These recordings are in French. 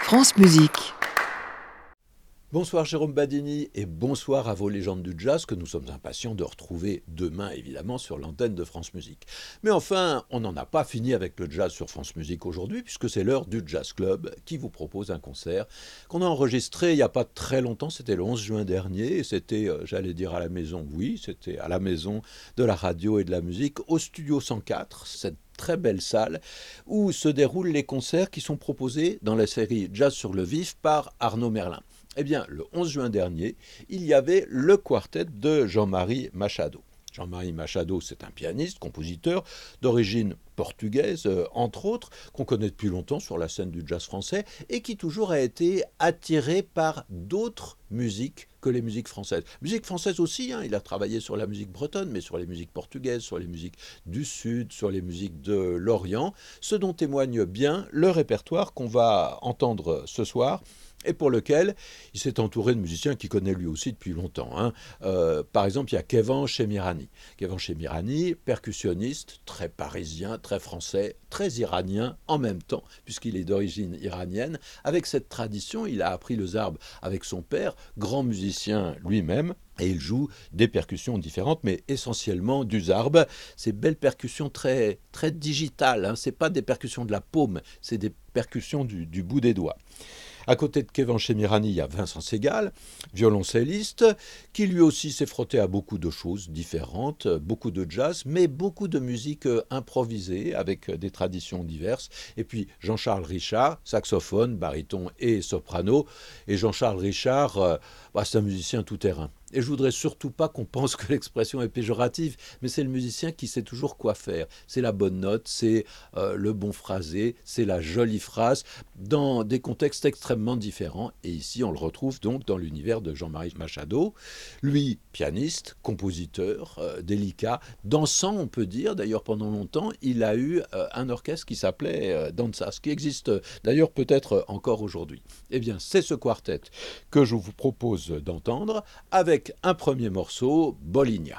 France Musique. Bonsoir Jérôme Badini et bonsoir à vos légendes du jazz que nous sommes impatients de retrouver demain évidemment sur l'antenne de France Musique. Mais enfin, on n'en a pas fini avec le jazz sur France Musique aujourd'hui puisque c'est l'heure du Jazz Club qui vous propose un concert qu'on a enregistré il n'y a pas très longtemps, c'était le 11 juin dernier et c'était, j'allais dire à la maison, oui, c'était à la maison de la radio et de la musique au Studio 104, cette très belle salle où se déroulent les concerts qui sont proposés dans la série Jazz sur le vif par Arnaud Merlin. Eh bien, le 11 juin dernier, il y avait le quartet de Jean-Marie Machado. Jean-Marie Machado, c'est un pianiste, compositeur d'origine portugaise, entre autres, qu'on connaît depuis longtemps sur la scène du jazz français et qui toujours a été attiré par d'autres musiques que les musiques françaises. Musique française aussi, il a travaillé sur la musique bretonne, mais sur les musiques portugaises, sur les musiques du Sud, sur les musiques de l'Orient, ce dont témoigne bien le répertoire qu'on va entendre ce soir et pour lequel il s'est entouré de musiciens qu'il connaît lui aussi depuis longtemps. Par exemple, il y a Kevan Shemirani. Kevan Shemirani, percussionniste, très parisien, très français, très iranien en même temps, puisqu'il est d'origine iranienne. Avec cette tradition, il a appris le zarb avec son père, grand musicien lui-même, et il joue des percussions différentes, mais essentiellement du zarb. Ces belles percussions très, très digitales, ce n'est pas des percussions de la paume, c'est des percussions du bout des doigts. À côté de Kevan Shemirani, il y a Vincent Segal, violoncelliste, qui lui aussi s'est frotté à beaucoup de choses différentes, beaucoup de jazz, mais beaucoup de musique improvisée avec des traditions diverses. Et puis Jean-Charles Richard, saxophone, baryton et soprano. Et Jean-Charles Richard, c'est un musicien tout-terrain. Et je voudrais surtout pas qu'on pense que l'expression est péjorative, mais c'est le musicien qui sait toujours quoi faire. C'est la bonne note, c'est le bon phrasé, c'est la jolie phrase, dans des contextes extrêmement différents. Et ici, on le retrouve donc dans l'univers de Jean-Marie Machado. Lui, pianiste, compositeur, délicat, dansant, on peut dire. D'ailleurs, pendant longtemps, il a eu un orchestre qui s'appelait Dansas, qui existe d'ailleurs peut-être encore aujourd'hui. Eh bien, c'est ce quartet que je vous propose d'entendre avec un premier morceau, Boligna.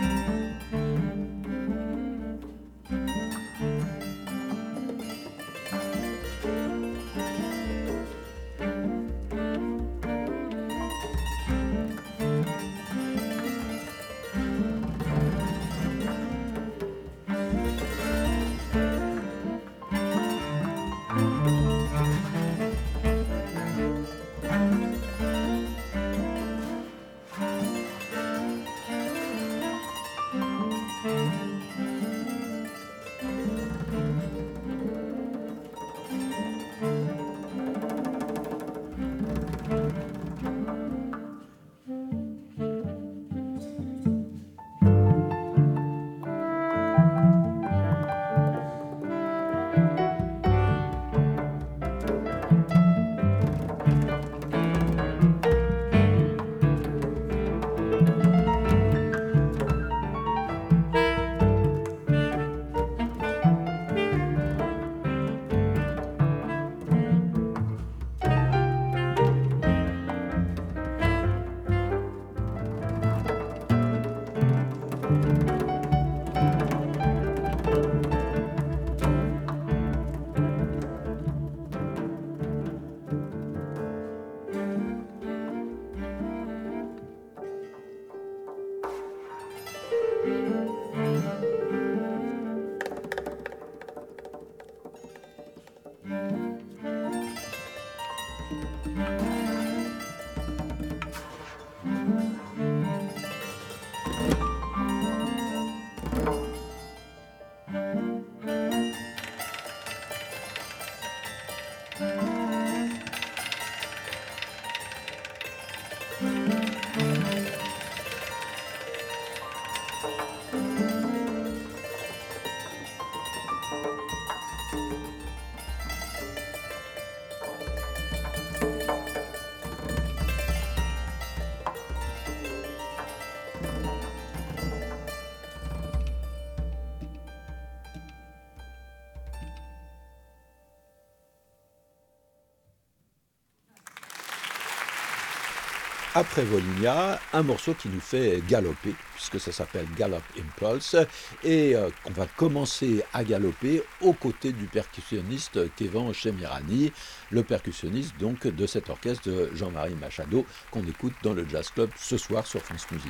Après Volhynia, un morceau qui nous fait galoper, puisque ça s'appelle Gallop Impulse, et qu'on va commencer à galoper aux côtés du percussionniste Kevan Shemirani, le percussionniste donc de cet orchestre de Jean-Marie Machado qu'on écoute dans le Jazz Club ce soir sur France Musique.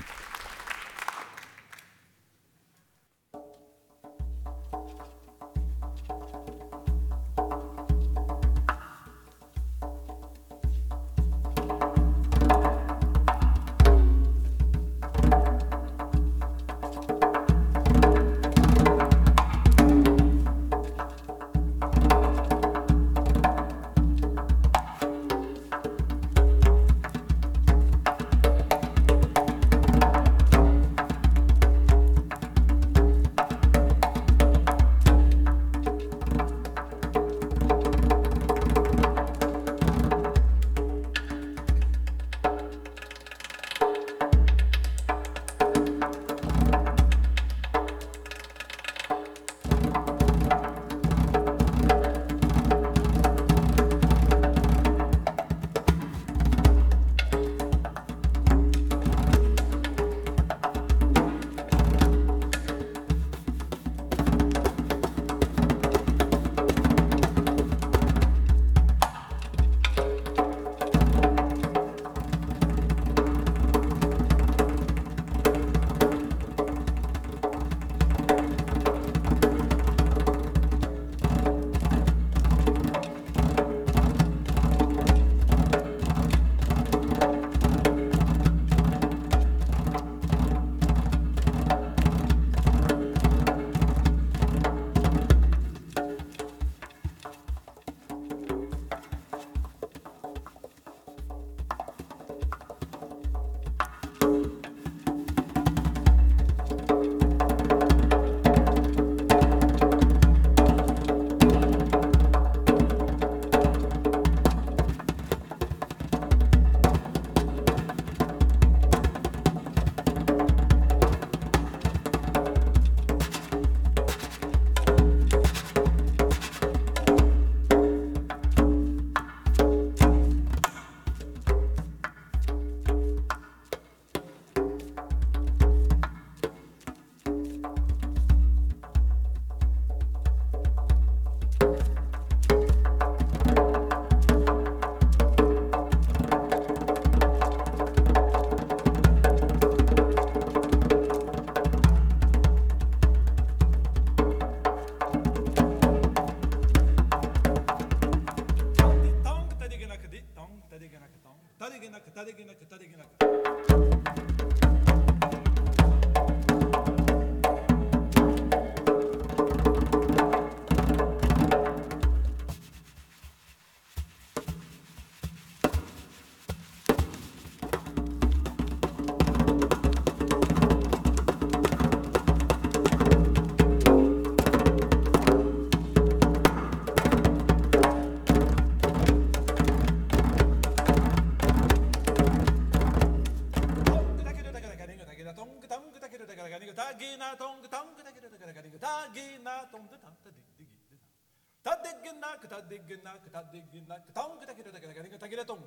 Tagina tong tong tagina tong tadigina tadigina tadigina tong tagina tong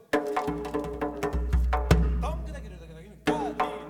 tong tagina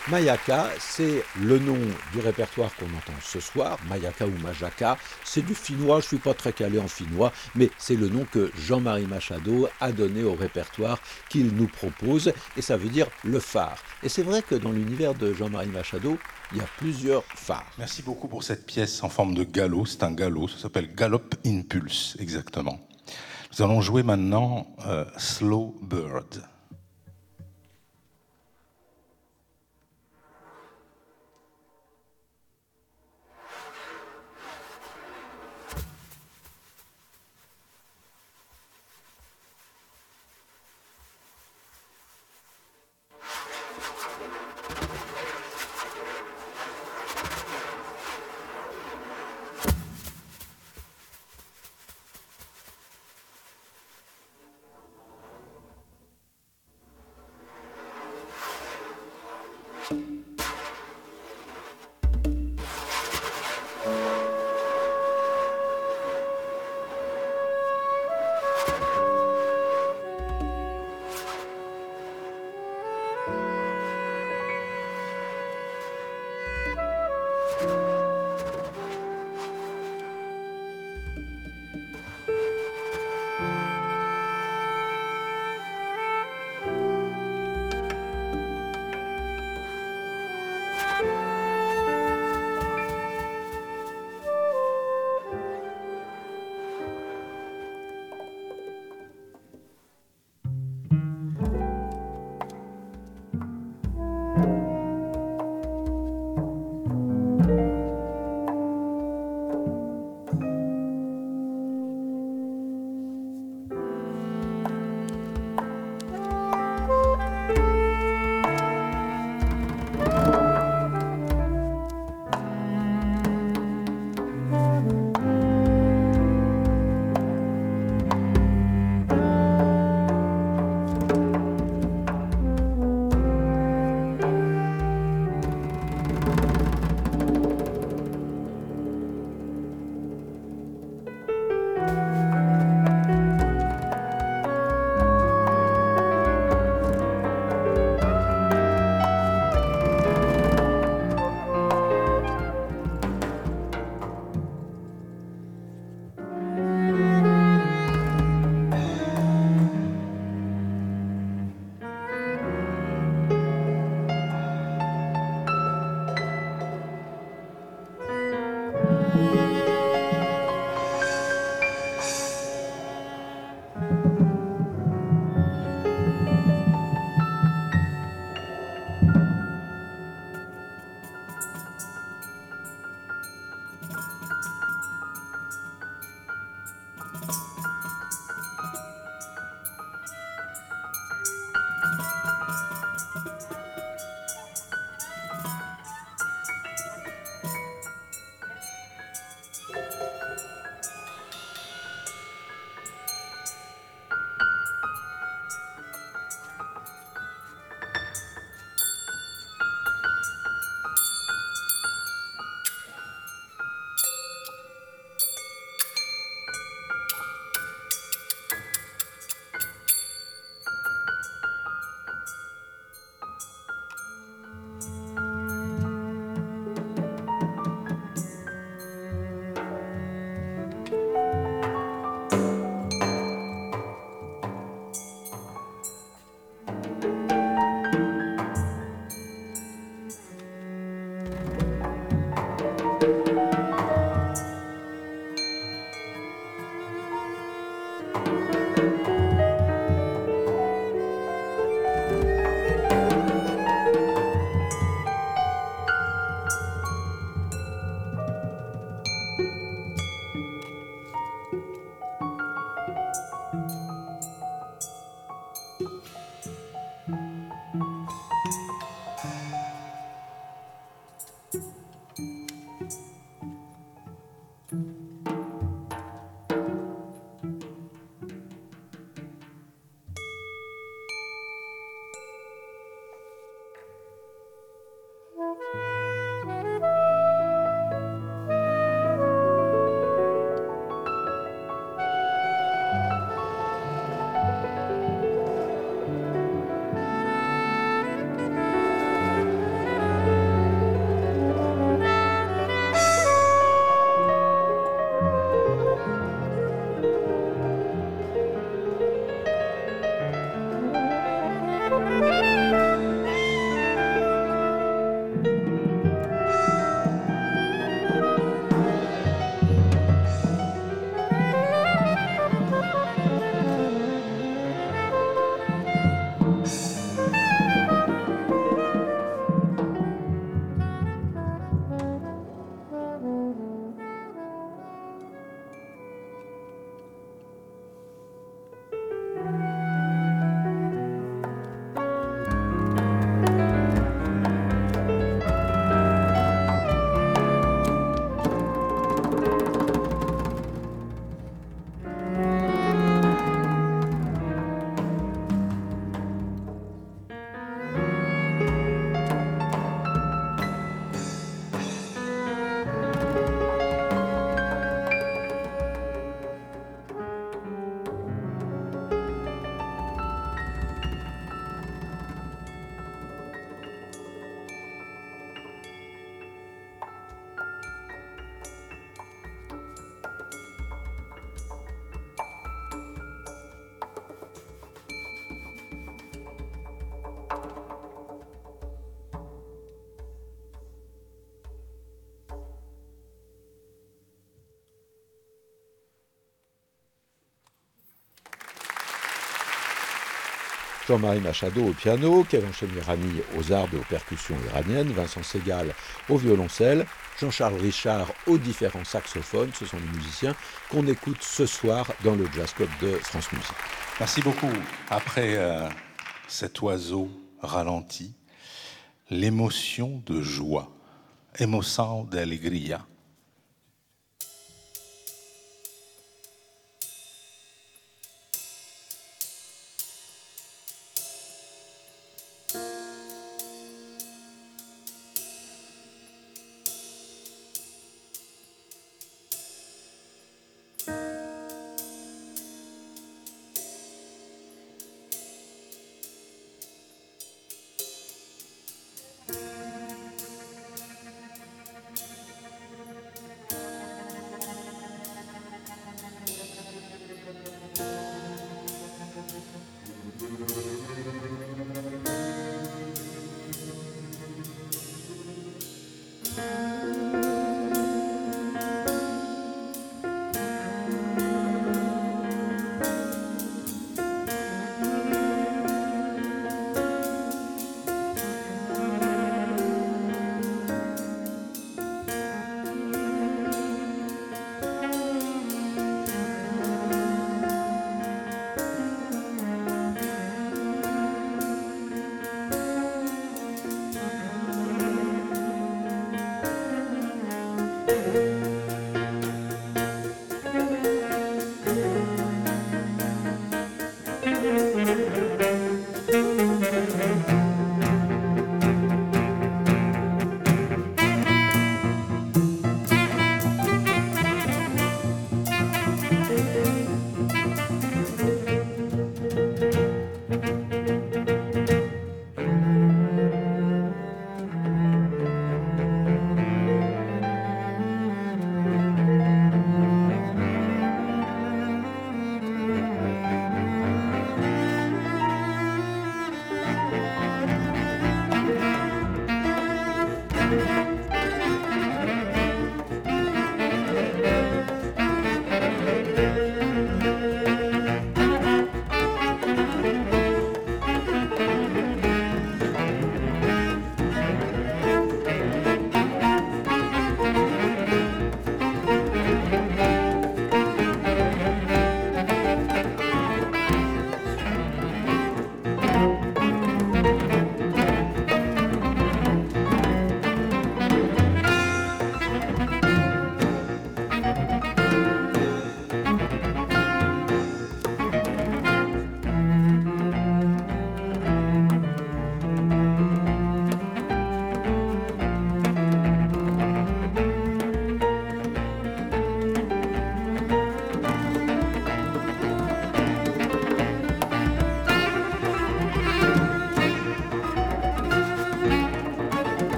Mayaka, c'est le nom du répertoire qu'on entend ce soir, Mayaka ou Majaka. C'est du finnois, je ne suis pas très calé en finnois, mais c'est le nom que Jean-Marie Machado a donné au répertoire qu'il nous propose, et ça veut dire le phare. Et c'est vrai que dans l'univers de Jean-Marie Machado, il y a plusieurs phares. Merci beaucoup pour cette pièce en forme de galop. C'est un galop, ça s'appelle Gallop Impulse, exactement. Nous allons jouer maintenant Slow Bird. Jean-Marie Machado au piano, Kevin Chemirani aux ardes et aux percussions iraniennes, Vincent Segal au violoncelle, Jean-Charles Richard aux différents saxophones. Ce sont les musiciens qu'on écoute ce soir dans le Jazz Club de France Musique. Merci beaucoup. Après cet oiseau ralenti, l'émotion de joie, emoção de alegria.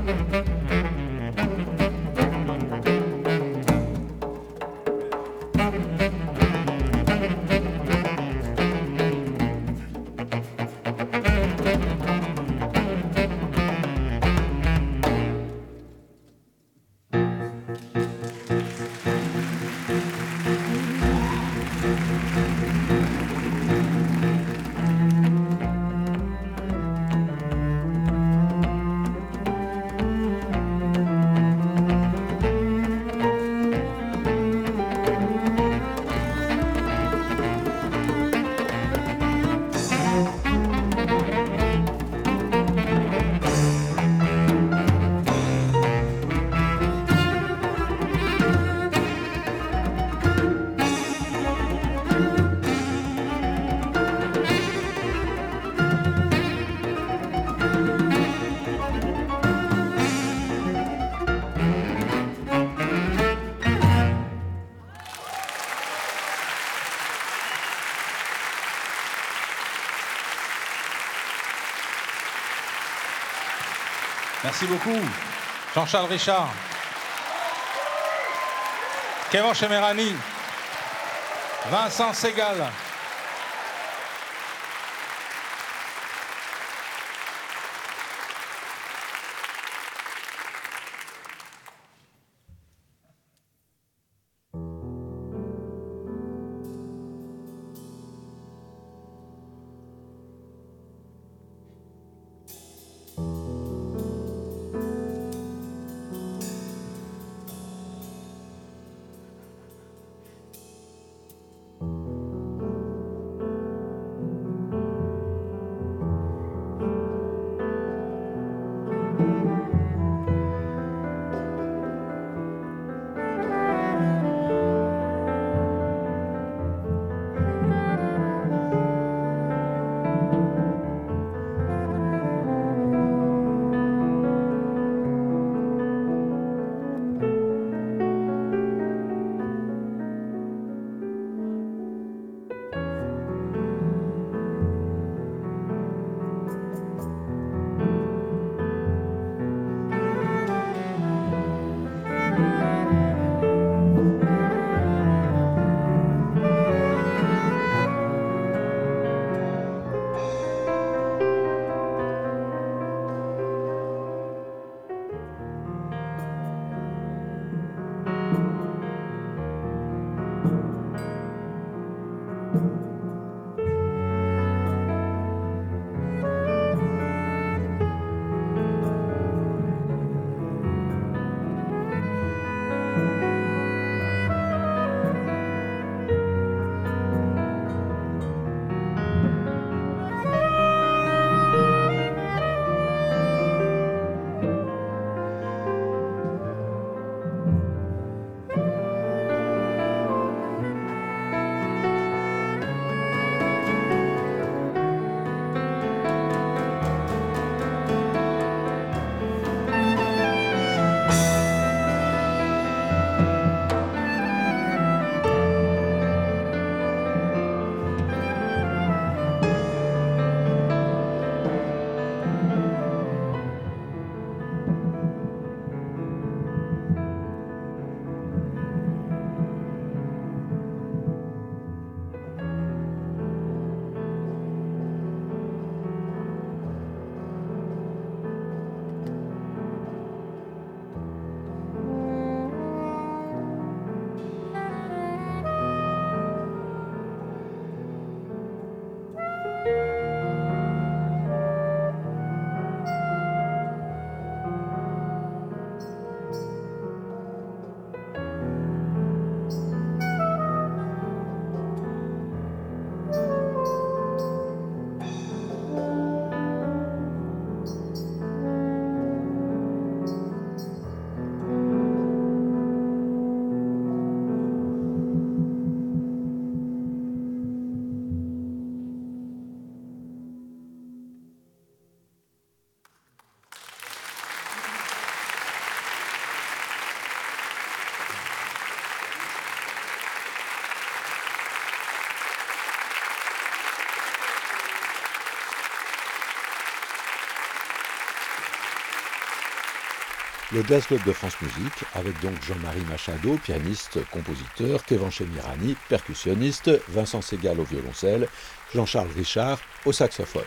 Merci beaucoup, Jean-Charles Richard, Kevin Chemerani, Vincent Segal. le Jazz Club de France Musique, avec donc Jean-Marie Machado, pianiste, compositeur, Kévan Chemirani, percussionniste, Vincent Segal au violoncelle, Jean-Charles Richard au saxophone.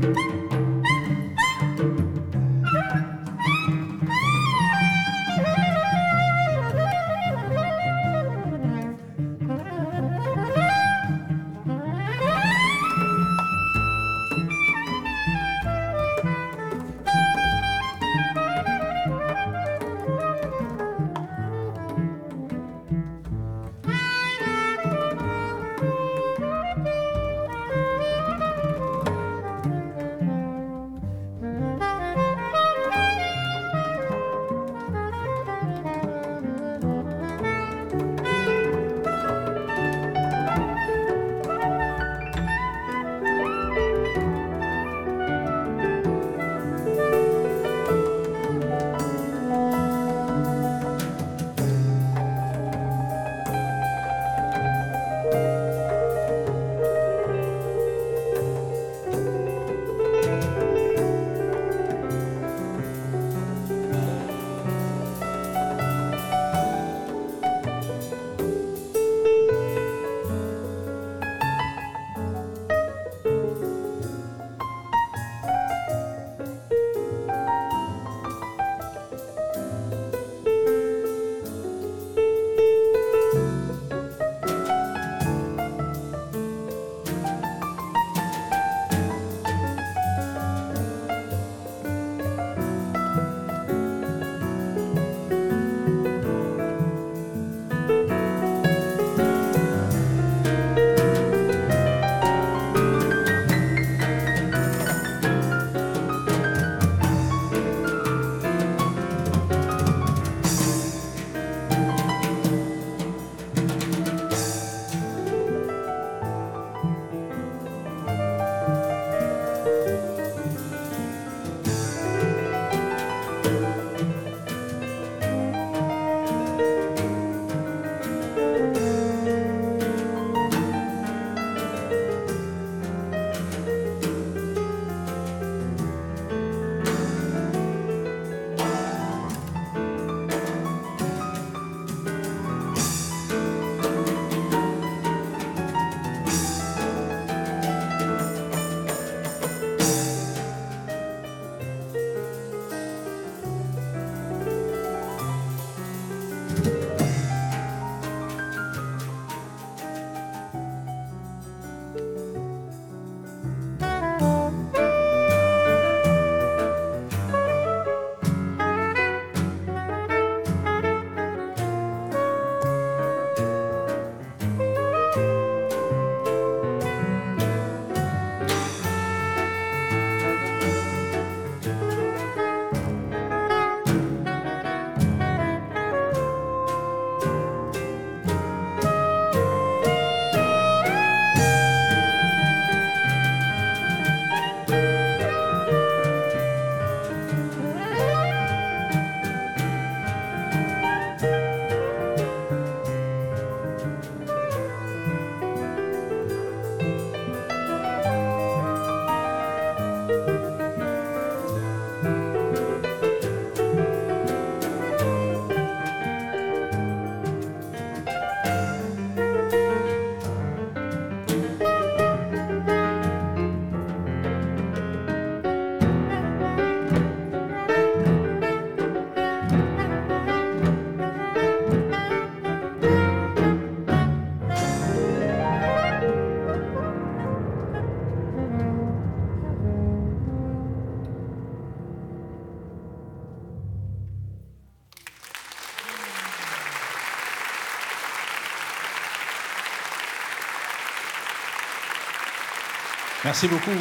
Merci beaucoup.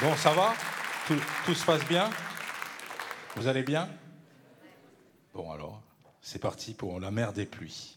Bon, ça va? Tout se passe bien? Vous allez bien? Bon alors, c'est parti pour la mer des pluies.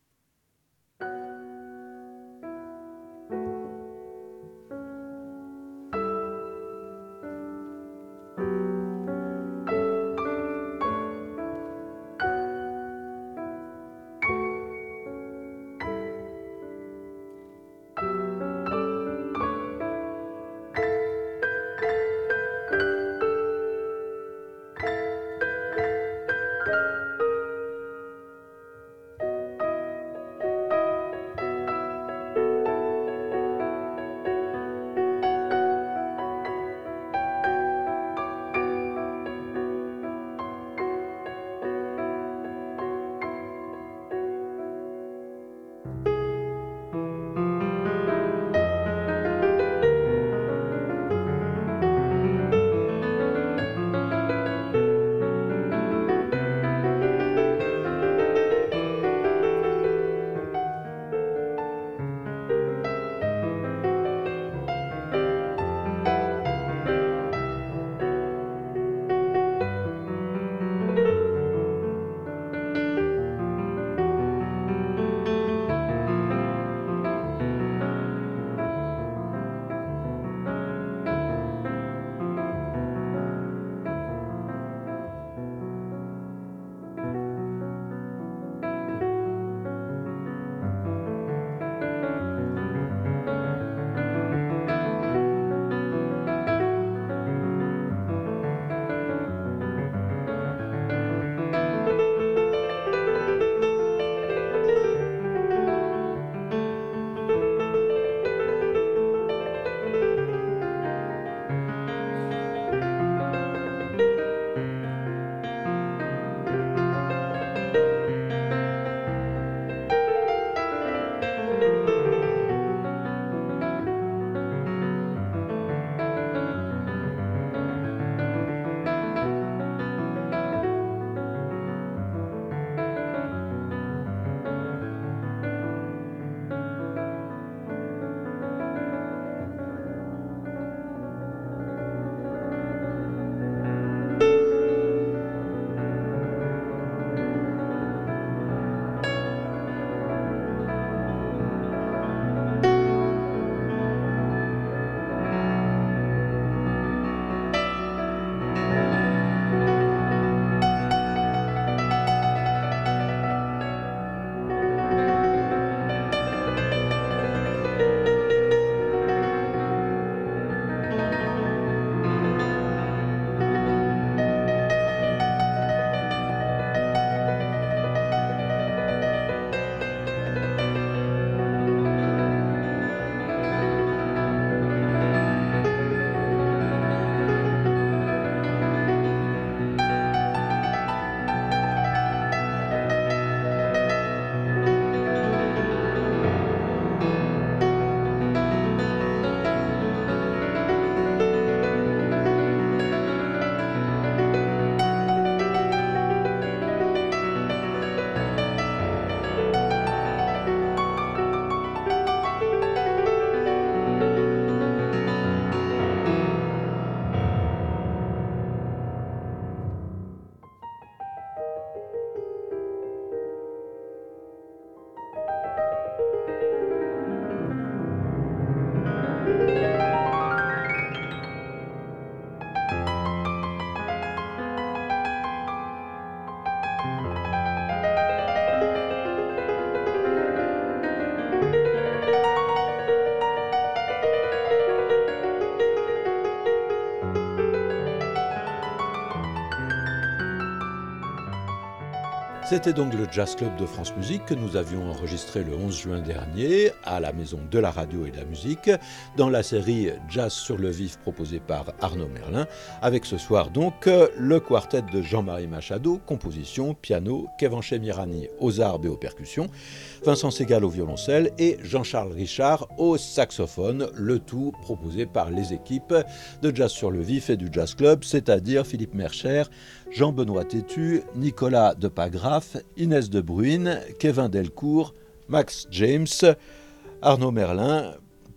C'était donc le Jazz Club de France Musique que nous avions enregistré le 11 juin dernier à la Maison de la Radio et de la Musique dans la série Jazz sur le vif proposée par Arnaud Merlin, avec ce soir donc le quartet de Jean-Marie Machado, composition, piano, Kevin Chemirani aux arbes et aux percussions, Vincent Segal au violoncelle et Jean-Charles Richard au saxophone, le tout proposé par les équipes de Jazz sur le vif et du Jazz Club, c'est-à-dire Philippe Mercher, Jean-Benoît Tétu, Nicolas Depagraf, Inès de Bruyne, Kevin Delcourt, Max James, Arnaud Merlin,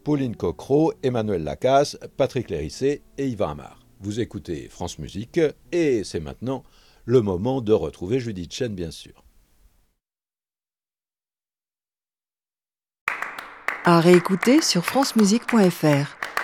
Pauline Cocro, Emmanuel Lacasse, Patrick Lérissé et Yvan Amar. Vous écoutez France Musique et c'est maintenant le moment de retrouver Judith Chen, bien sûr. À réécouter sur francemusique.fr.